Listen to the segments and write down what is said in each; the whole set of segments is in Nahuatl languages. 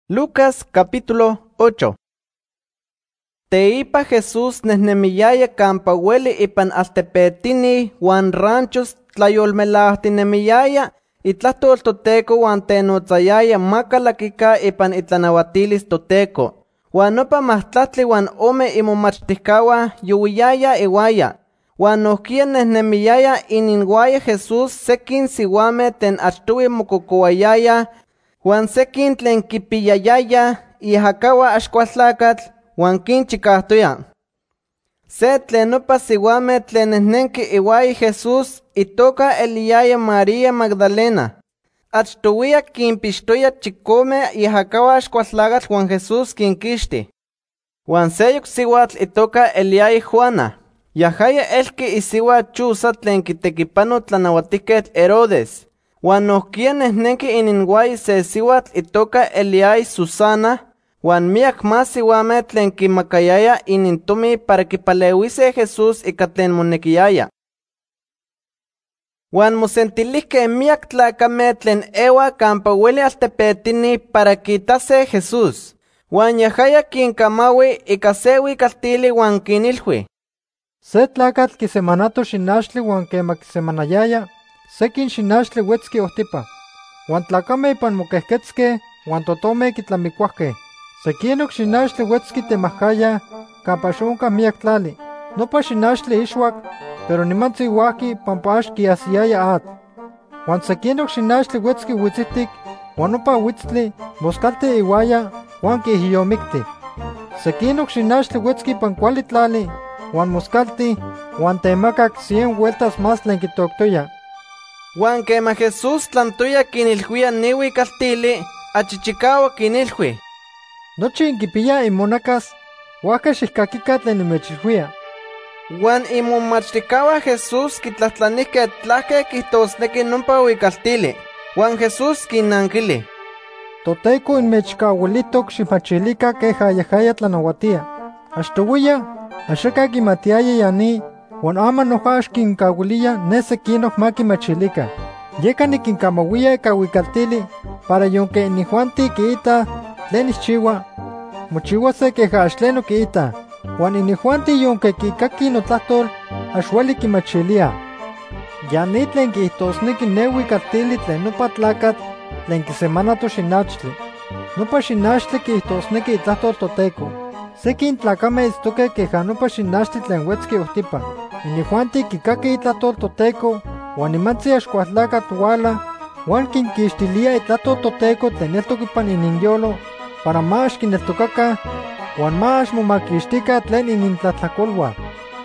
Lucas capítulo 8. Teipa Jesús nesnemiyaya campa ueli ipan altepetini huan ranchos tlayolmelahtinemiyaya itlahtol Toteco huan tenotzayaya makalakika ipan itlanawatilis Toteco. Huan nopa mahtlahtli huan ome imomachtihkawa yuwiyaya iwaya. Huan nohkia nesnemiyaya ininwaya Jesús sekin siwameh ten achtoui mokokowayaya huan sekin tlen kipiyayaya ihakawa axkualtlakatl huan kinchikahtoya. Se tlen nopa siwameh tlen nehnenki iwaya Jesús itoka eliyaya María Magdalena. Achtowia kinpixtoya chikome ihakawa axkualtlakatl huan Jesús kinkixti. Huan seyok siwatl itoka eliyaya Juana. Yahaya elki isiwa Chuza tlen kitekipano tlanawatihketl Herodes. Huan nohkia nehnenki ininwai se siwatl itoka eliyaya Susana, huan miak más siwameh tlen kimakayaya inintomi para kipaleuise Jesús ika tlen monekiyaya. Huan mosentilihkeh miak tlakameh tlen ewa campa ueli altepetini para kitase Jesús. Huan yahaya kinkamaui ika se uikaltili huan kinilhui: Se tlakatl kisemanato xinachtli huan kema kisemanayaya, sekin xinachtli wetzki ohtipa. Huan tlakameh ipan mokehketskeh huan totomeh kitlamikuahkeh. Sekinok xinachtli wetzki temahkaya kampa xonkah miak tlali. Nopa xinachtli ixuak, pero nimantzi uahki pampa kiasiyaya atl. Huan sekinok xinachtli wetzki witzihtik, huan nopa witztli moskalti iwaya huan kiihiyomikti. Sekinok xinachtli wetzki ipan kuali tlali, huan moskalti, huan temakak 100 vueltas más tlen kitoktoya. Huan kema Jesús tlantoya kinilhuia ni uikaltili, achichikawa kinilhui: Nochi inkipiya inmonakas, huajka xihkakika tlen nimechilhuia. Huan imomachtihkawa Jesús kitlahtlanihkeh tlahke kihtosneki nompa uikaltili. Huan Jesús kinnankili: Toteco inmechkauilitok ximachilika keja yahaya tlanawatia. Achtowia, axaka kimatiaya yani, huan ama noja axkinkauilia ne sekinok ma kimachilika. Yeka nikinkamauia ika uikaltili para yonke inijuanti kiita tlen ixchiua, mochiua se keja axtleno kiita. Huan inijuanti yonke kikaki notlahtol axueli kimachilia. Yani tlen kihtosneki ne uikaltili tlen nopa tlakatl tlen kisemanato xinachtli. Nopa xinachtli kihtosneki itlahtol Toteco. Sekin tlakameh itztokeh keja nopa xinachtli tlen wetzki ohtipa. Inijuanti kikaki itlahtol Toteco, huan nimantzi axkualtlakatl uala, huan kinkixtilia itlahtol Toteco tlen eltok ipan ininyolo, para ma axkineltokakah, huan ma axmomakixtika tlen inintlahtlakolua.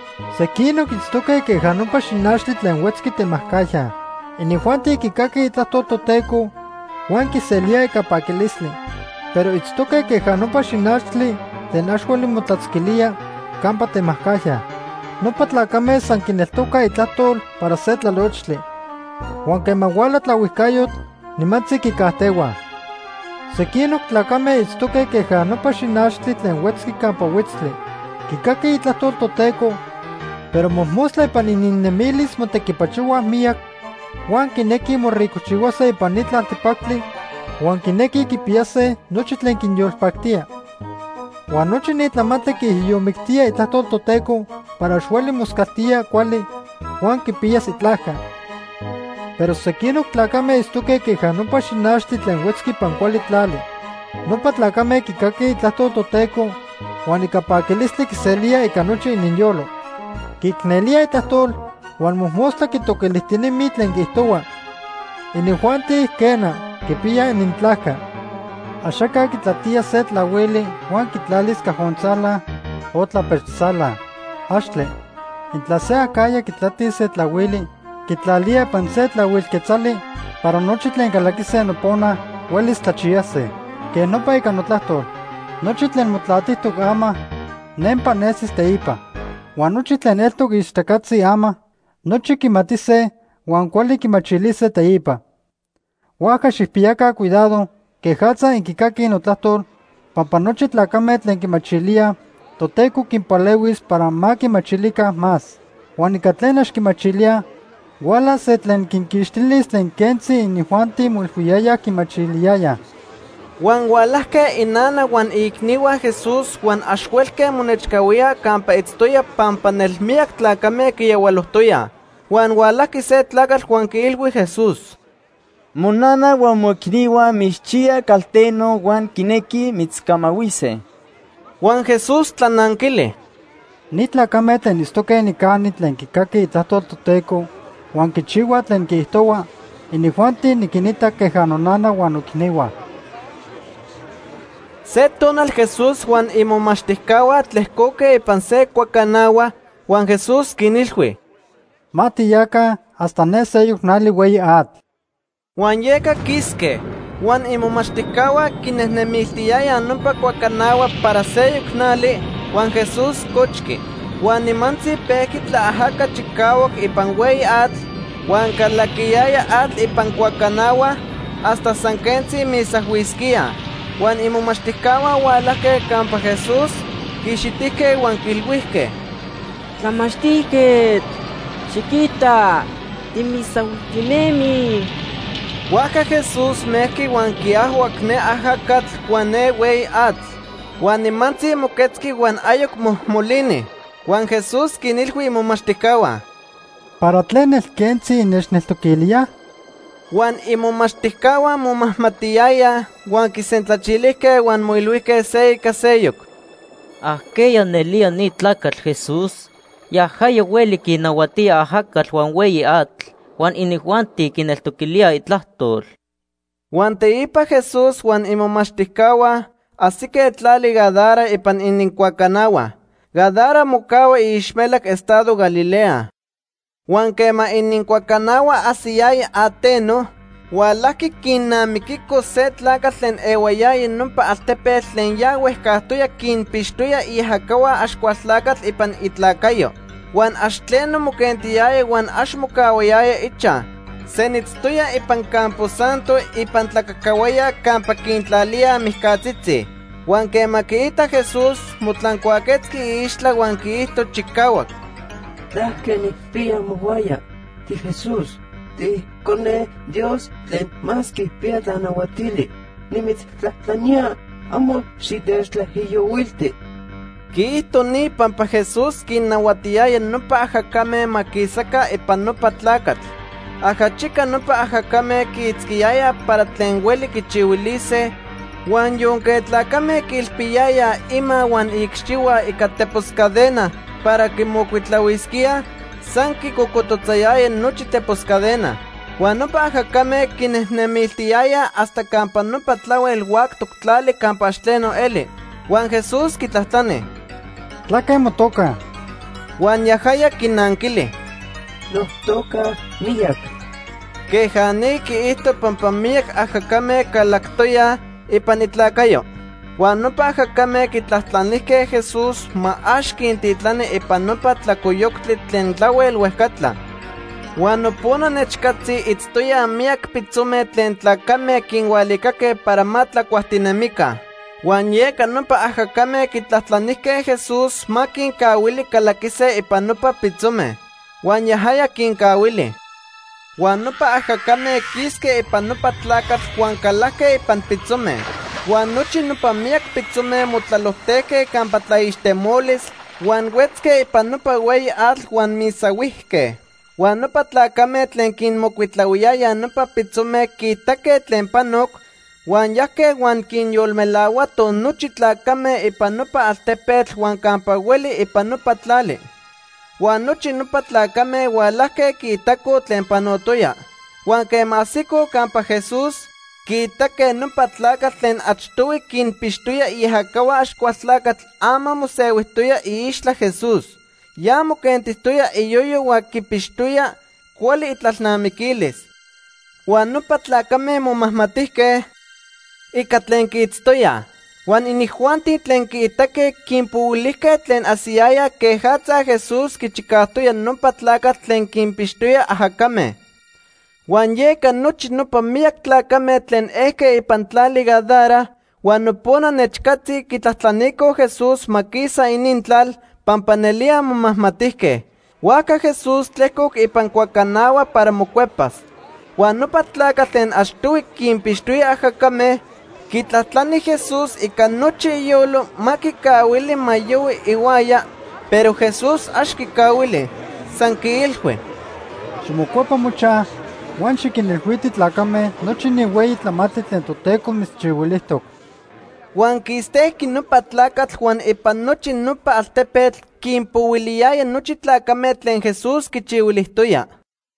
Sekinok itztokeh keja nopa xinachtli tlen wetzki temahkaya. Inijuanti kikaki itlahtol Toteco, huan kiselia ika pakilistli. Pero itztokeh keja nopa xinachtli tlen axueli motlatzkilia kampa temahkaya. Nopa tlakameh san kineltokah itlahtol para se tlalochtli. Huan kema uala tlauihkayotl, nimantzi kikahtewah. Sekinok tlakameh itztokeh keja nopa xinachtli tlen wetzki kampa witztli. Kikaki itlahtol Toteco, pero mojmostla ipan ininnemilis motekipachowah miak, huan kineki morikochiuase ipan ni tlaltipaktli, huan kineki kipiyase nochi tlen kinyolpaktia. Huan nochi ni tlamantli kiihiyomiktia itlahtol Toteco para xueli moskaltia kuali, huan kipiyas itlajka. Pero sekinok tlakameh itztokeh keja nopa xinachtli tlen wetzki ipan kuali tlali. Nopa tlakameh kikaki itlahtol Toteco, huan ika pakilistli kiselia ika nochi ininyolo. Kiknelia itlahtol, huan mojmostla kitokilihtinimi tlen kihtowa. Inijuanti kena, kipiya inintlajka. Axaka kitlatia se tlauili huan kitlalis cajontzala o tlapechtzala. Axtle, intla se akaya kitlatis se tlauili, kitlalia ipan se tlauilketzali para nochi tlen kalakise nopona uelis tlachiyase. Ken nopa ika notlahtol, nochi tlen motlatihtok ama, nempa nesis teipa. Huan nochi tlen eltok ixtakatzi ama, nochi kimatise huan kuali kimachilise teipa. Huajka xihpiyaka cuidado, kejatza inkikaki notlahtol, pampa nochi tlakameh tlen kimachilia, Toteco kinpaleuis para ma kimachilika más. Huan ika tlen axkimachilia, uala se tlen kinkixtilis tlen kentzi inijuanti moilhuiyaya kimachiliaya. Juan hualahke inana Juan ikniwa Jesús Juan axuelke monechkawia campa itztoya pampa nelmiak tlakame kiyawalojtoya. Juan hualahki se tlakatl Juan kiilwi Jesús: Monana Juan moikniwa mischia kalteno Juan kineki mitzkamawise. Juan Jesús tlanankili: Ni tlakame tlen istoke nikani tlen kikaki itlahtol Toteco, Juan kichiwa tlen kihtowa, inijuanti nikinita keja nonana Juan okniwa. Se tonal Jesús Juan imomachtihkawa tlehkoke ipan se kuakanawa, Juan Jesús kinilhui: Matiyaka hasta ne seyok nali weyi atl. Juan yeka kiske, Juan imomachtihkawa kinehnemiltiyaya nompa kuakanawa para seyok nali, Juan Jesús kochki. Juan nimantzi pehki tlaahaka chikawak ipan weyi atl, Juan kalakiyaya atl ipan kuakanawa, hasta sankentzi misahuiskia. Juan imomachtihkawa hualahke campa Jesús, kixitihke Juan kilwihke: Tlamachtiket, chiquita, timisahuiltinemi. Huaca Jesús mehki Juan kiahuac ne ajakatl Juan ne weyi atl. Juan nimantzi moketski Juan ayok mohmolini. Juan Jesús kinilhui imomachtihkawa: ¿Para tlen elkentzi nechneltokilia? Juan imomachtihkawa momahmatiyaya, Juan kisentlachilihke Juan moilhuihke se ika seyok: Ahkeya nelia ni tlakatl Jesús, yahaya ueli kinauatia ajakatl Juan weyi atl, Juan inijuanti kineltokilia itlahtol. Juan teipa Jesús Juan imomachtihkawa asike tlali Gadara ipan ininkuakanawa. Gadara mokawa iixmelak estado Galilea. Juan kema ininkuakanawa asiyaya ateno, hualahki kinnamikiko se tlakatl tlen ewayaya nompa altepetl tlen ya uehkahtoya kinpixtoya ihakawa axkualtlakatl ipan itlakayo. Juan axtleno mokentiyaya Juan axmokawayaya icha. Senitztoya ipan campo santo ipan tlakakawaya campa kintlalia mihkatzitzi. Juan kema kiita Jesús motlankuaketski iixtla Juan kiihto chikawak: Tlahke nikpia mowaya, ti Jesús, ti Kone Dios tlen más kipia tlanauatili. Nimitztlahtlania, amo xitechtlajiyouilti. Kiihto ni pampa Jesús kinnauatiyaya nopa ajakame makisaka ipan nopa tlakatl. Ajachika nopa ajakame kiitzkiyaya para tlen ueli kichiuilise, Juan yonke tlakame kilpiyaya ima Juan ikxchiwa ika teposkadena para kimokuitlahuiskia, san kikokototzayaya nochi teposkadena. Juan nopa ajakame kinehnemiltiyaya hasta campa nopa tlauel uaktok tlali campa axtleno eli. Juan Jesús kitlahtani: ¿Tlake motoka? Juan yahaya kinankili: Nohtoka miyak. Kehani kiihto pampa miak ajakame kalaktoya ipan itlakayo. Juan nopa ajakame kitlahtlanihke Jesús ma axkintitlani ipan nopa tlakoyoktli tlen tlauel uehkatla. Juan nopona nechkatzi itztoya miak pitzome tlen tlakame kinhualikake para matlakuahtinemika. Juan yeka nopa ajakame kitlahtlanihke Jesús ma kinkawili kalakise ipan nopa pitzome. Juan yahaya kinkawili. Juan nopa ajakame kiske ipan nopa tlakatl Juan kalahke ipan pitzome. Juan nochi nopa miak pitzome motlalohteke campa tlaixtemolis, Juan wetzke ipan nopa weyi atl Juan misawihke. Juan nopa tlakame tlen kinmokuitlauiyaya nopa pitzome kitake tlen panok, Juan yahke Juan kinyolmelahuato nochi tlakame ipan nopa altepetl Juan campa ueli ipan nopa tlali. Juan nochi nopa tlakame hualahke kitako tlen panotoya. Juan kema asiko campa Jesús, kitake nopa tlakatl tlen achtowi kinpixtoya ihakawa axkualtlakatl ama mosewihtoya iixtla Jesús. Ya mokentihtoya iyoyo Juan kipixtoya kuali itlalnamikilis. Juan nopa tlakame momahmatihke ika tlen kiitztoya. Juan inijuanti tlen kiitake kinpuwilihke tlen asiyaya kejatza Jesús kichikahtoya nopa tlakatl tlen kinpixtoya ajakame. Juan yeka nochi nopa miak tlakame tlen ehke ipan tlali Gadara, Juan nopona nechkatzi kitlahtlaniko Jesús makisa inintlal pampa nelia momahmatihke. Huaca Jesús tlehkok ipan kuakanawa para mokuepas. Juan nopa tlakatl tlen achtowi kinpixtoya ajakame, Kitlatlani Jesús ika nochi iyolo makikawili mayowi iwaya, pero Jesús axkikawili, san kiilhui. Ximokuepa mocha, huan xikinilhuiti tlacame nochi niueyi tlamati tlen toTeko mitzchiuilihtok. Huan quistehki nopa tlacatl huan ipan nochi nopa altepetl kinpouiliaya nochi tlacame tlen Jesús kichiuilihtoya.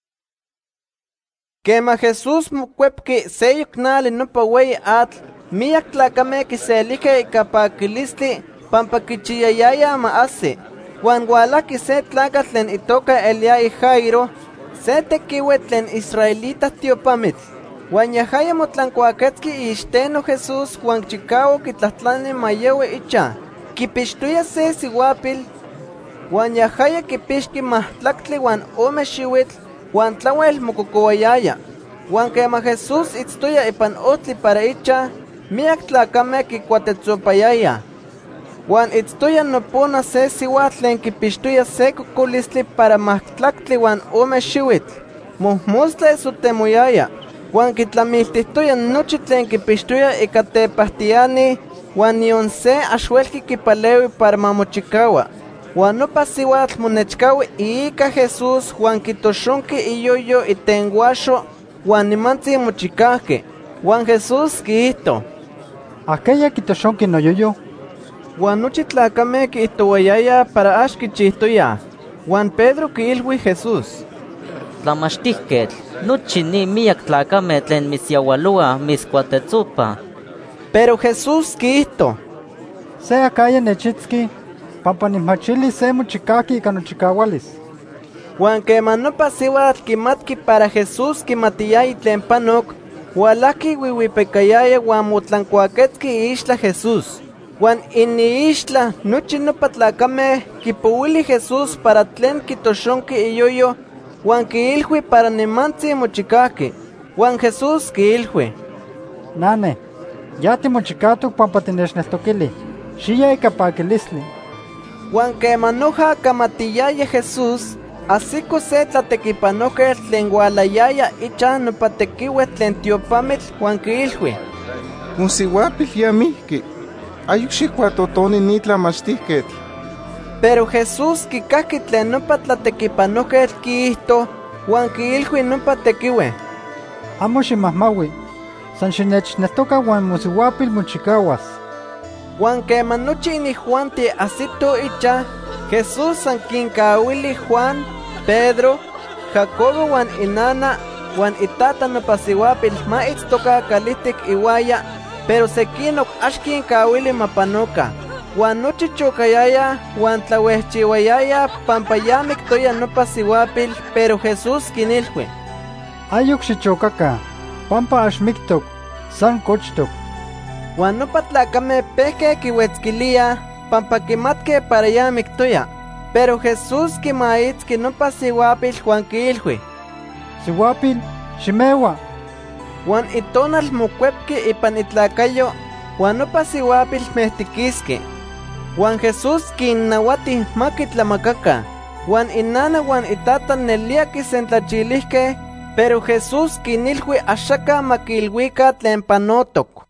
Quema Jesús mokuepki seyok nali nopa ueyi atl, miyak tlacame kiselihke ika pakilistli pampa kichiyayaya maasi. Huan hualaki se tlacatl tlen itoka eliaya Jairo, se tekiue tlen israelita tiopamitl. Huan yahaya motlankuaketski ixteno Jesús huan chikawak kitlatlani mayowi icha. Kipixtoya se siuapil, huan yahaya kipixki mahtlaktli huan ome xiuitl, huan tlauel mokokowayaya. Huan quema Jesús itztoya ipan otli para icha, miak tlacame kikuatetzopayaya. Huan itztoya nopona se siuatl tlen kipixtoya se kokolistli para mahtlaktli huan ome xiuitl. Mohmostla esotemoyaya. Huan kitlamiltihtoya nochi tlen kipixtoya ika tepahtiani, huan nion se axuelki kipalewi para mamochikawa. Huan nopa siuatl monechkawi iika Jesús huan kitoxonki iyoyo itenguaxo, huan nimantzi mochikahki. Huan Jesús kiihto: ¿Aquella kitoxonki noyoyo? Huan nochi tlacame kiihtowayaya para axkichihtoya. Huan Pedro kiilhui Jesús: Tlamachtihketl, nochi ni miyak tlacame tlen mitzyawaloa mitzkuatetzopa. Pero Jesús kiihto: Se acaya nechitzki, pampa nimachili se mochikahki ika nochikawalis. Huan quema nopa siuatl kimatki para Jesús kimatiyaya tlen panok, hualaki wiwipekayaya huan motlankuaketski ixtla Jesús. Huan iniixtla nochi nopa tlacame kipouili Jesús para tlen kitoxonki iyoyo, huan kiilhui para nimantzi mochikahki. Huan Jesús kiilhui: Nane, ya timochikatok pampa tinechneltokili, xiya ika pakilistli. Huan quema noja kamatiyaya Jesús, asiko se tlatekipanoketl tlen hualayaya icha nopa tekiue tlen tiopamitl huan kiilhui: Mosiuapil ya mihki, ayuk xikuatotoni ni tlamachtihketl. Pero Jesús kikahki tlen nopa tlatekipanoketl kiihto, huan kiilhui nopa tekiue: Amo ximahmaui, san xinechneltoka huan mosiuapil mochikawas. Huan quema nochi inijuanti asito icha, Jesús san kinkawili Juan, Pedro, Jacobo huan inana, huan itata nopa siuapil ma itztoka kalihtik iwaya, pero sekinok axkinkawili mapanoka. Huan nochi chokayaya huan tlauehchiuayaya pampa ya miktoya nopa siuapil, pero Jesús kinilhui: Ayuk xichokaka, pampa axmiktok, san kochtok. Huan nopa tlacame pehke kiuetzkilia, pampa kimatke para ya miktoya. Pero Jesús kimaitzki nopa siuapil huan kiilhui: Siuapil, ximewa. Huan itonal mokuepki ipan itlakayo, huan nopa siuapil mehtikiski. Huan Jesús kinnauati ma kitlamakaca. Huan inana huan itata nelia kisentlachilihke, pero Jesús kinilhui axaka ma kiilhuika tlen panotok.